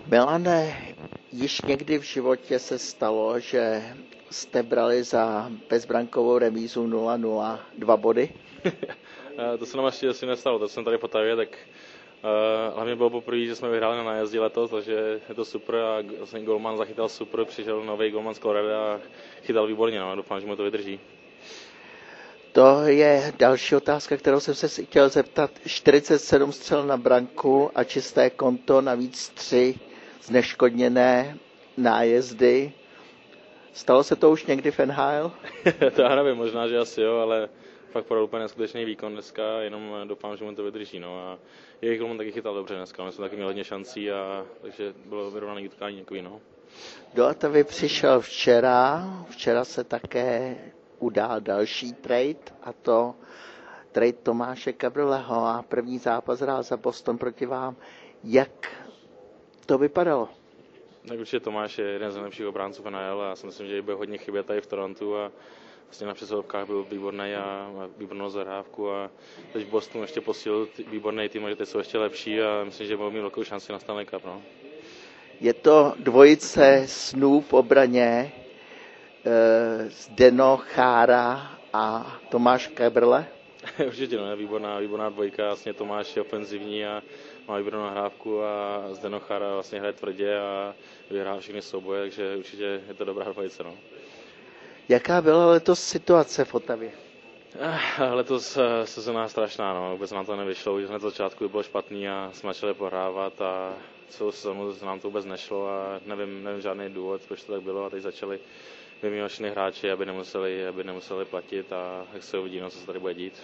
Milane, již někdy v životě se stalo, že jste brali za bezbrankovou remízu 0-0 2 body? To se nám asi nestalo, to jsem tady v Otavě, tak hlavně bylo poprvé, že jsme vyhráli na nájezdě letos, takže je to super a vlastně golman zachytal super, přišel nový golman z Colorada a chytal výborně, no, doufám, že mu to vydrží. To je další otázka, kterou jsem se chtěl zeptat. 47 střel na branku a čisté konto, navíc 3 zneškodněné nájezdy. Stalo se to už někdy v NHL? To já nevím, možná, že asi jo, ale fakt podal úplně neskutečný výkon dneska, jenom doufám, že mu to vydrží. No. A jejich golman taky chytal dobře dneska, on jsme taky měl hodně šancí, takže bylo vyrovnaný utkání takový. No. Do Otavy přišel včera se také udál další trade, a to trade Tomáše Kabrleho, a první zápas hrál za Boston proti vám. Jak to vypadalo? Tak určitě Tomáš je jeden z nejlepších obránců v NHL a já si myslím, že bude hodně chybět tady v Torontu a vlastně na přesilovkách byl výborný a výbornou zahrávku a teď v Bostonu ještě posílil výborný tým, že teď jsou ještě lepší a myslím, že budou mít velkou šanci na Stanley Cup. No. Je to dvojice snů v obraně, Zdeno Chára a Tomáš Kabrle? Určitě, no, je výborná dvojka, vlastně Tomáš je ofenzivní a má výbornou nahrávku a Zdeno Chára vlastně hraje tvrdě a vyhrá všechny souboje, takže určitě je to dobrá dvojice. No. Jaká byla letos situace v Otavě? Letos sezona strašná, no. Vůbec nám to nevyšlo, už hned začátku bylo špatný a jsme začali pohrávat a celou sezonu nám to vůbec nešlo a nevím žádný důvod, proč to tak bylo a teď začali vyměňovat všechny hráči, aby nemuseli platit a jak se uvidí, no, co se tady bude dít.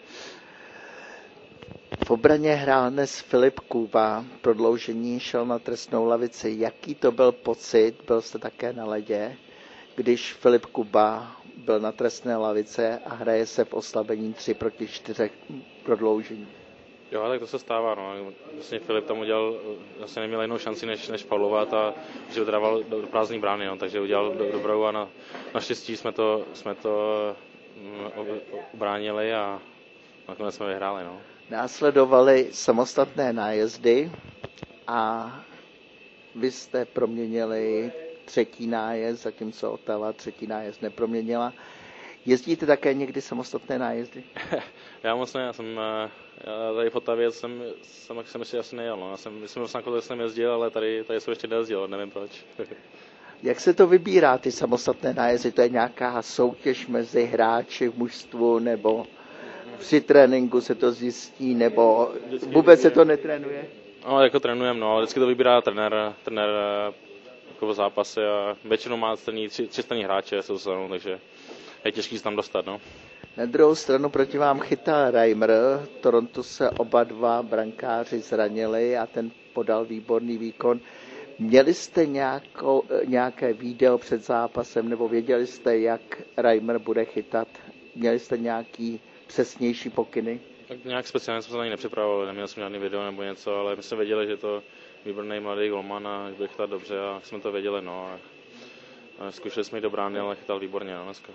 V obraně hrál dnes Filip Kuba, prodloužení šel na trestnou lavici. Jaký to byl pocit, byl jste také na ledě, když Filip Kuba byl na trestné lavice a hraje se v oslabení 3-4 prodloužení? Jo, tak to se stává, no. Vlastně Filip tam udělal, vlastně neměl jinou šanci než faulovat a že odhrával do prázdné brány, no, takže udělal dobrou a naštěstí jsme to ubránili a nakonec jsme vyhráli, no. Následovaly samostatné nájezdy a vy jste proměnili třetí nájezd, zatímco Otava třetí nájezd neproměnila. Jezdíte také někdy samostatné nájezdy? Já moc ne, já tady v Otavě jsem ještě asi nejel, no. Myslím, že jsem jezdil, ale tady jsem ještě nejezdil, nevím proč. Jak se to vybírá, ty samostatné nájezdy? To je nějaká soutěž mezi hráči v mužstvu, nebo při tréninku se to zjistí, nebo vůbec se to netrénuje? No, jako trénujeme, no, vždycky to vybírá trenér jako zápasy a většinou má tři stejný hráče jsou sezónu, takže je těžký se tam dostat, no. Na druhou stranu proti vám chytal Reimer, Toronto se oba dva brankáři zranili a ten podal výborný výkon. Měli jste nějaké video před zápasem, nebo věděli jste, jak Reimer bude chytat? Měli jste nějaký přesnější pokyny? Tak nějak speciálně jsme se na ní nepřipravovali, neměl jsem žádný video nebo něco, ale my jsme věděli, že to výborný mladý golman a že bude chytat dobře a jsme to věděli, no. A zkoušeli jsme jít do brány, ale chytal výborně, no, dneska.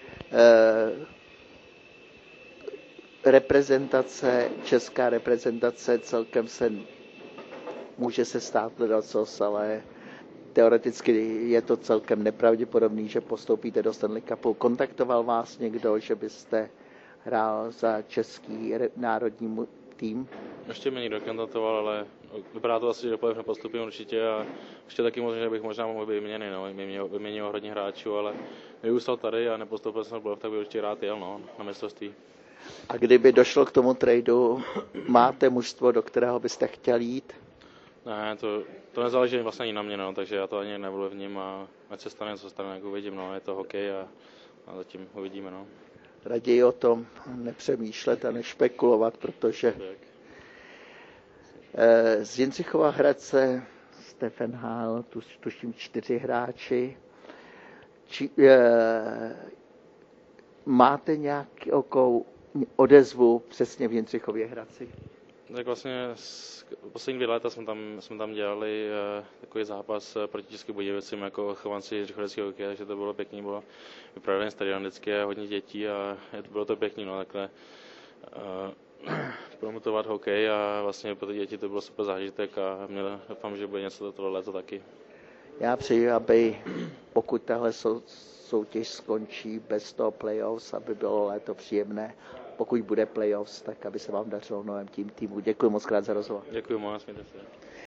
Česká reprezentace celkem může se stát ledacos, ale teoreticky je to celkem nepravděpodobný, že postoupíte do Stanley Cupu. Kontaktoval vás někdo, že byste hrál za český národní tým? Ještě mě někdo kontaktoval, ale vypadá to asi, že do nepostupím určitě a ještě taky možná, že bych možná mohl být vyměněný, no. Vyměnil hodně hráčů, ale vyrůstal tady a nepostoupil jsem v tak bych určitě rád jel, no, na mistrovství. A kdyby došlo k tomu tradu, máte mužstvo, do kterého byste chtěl jít? Ne, to nezáleží vlastně ani na mě, no, takže já to ani nebudu v něm a ať se stane, co stane, jak uvidím, no, je to hokej a zatím uvidíme, no. Raději o tom nepřemýšlet a nešpekulovat, protože z Jindřichova Hradce Stefan Hál, tuším 4 hráči. Máte nějakou odezvu přesně v Jindřichově Hradci? Tak vlastně poslední 2 léta jsme tam dělali takový zápas proti Českým Budějovicím jako chovanci Jindřichoveckého hokeje, takže to bylo pěkný, bylo vypravený stadion vždycky a hodně dětí a bylo to pěkný, no, takhle promotovat hokej a vlastně pro ty děti to bylo super zážitek a doufám, že bude něco tohle léto taky. Já přeji, aby pokud tahle soutěž skončí bez toho playoffs, aby bylo léto příjemné. Pokud bude playoffs, tak aby se vám dařilo v novém týmu. Děkuji moc krát za rozhovor. Děkuji moc, mějte se.